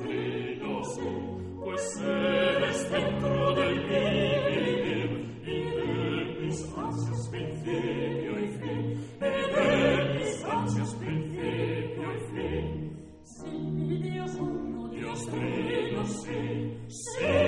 Trino, pues eres dentro del vivir, y de mis ansias principio y fin, y de mis ansias principio y fin. Sí, Dios uno, Dios Trino, sí, sí.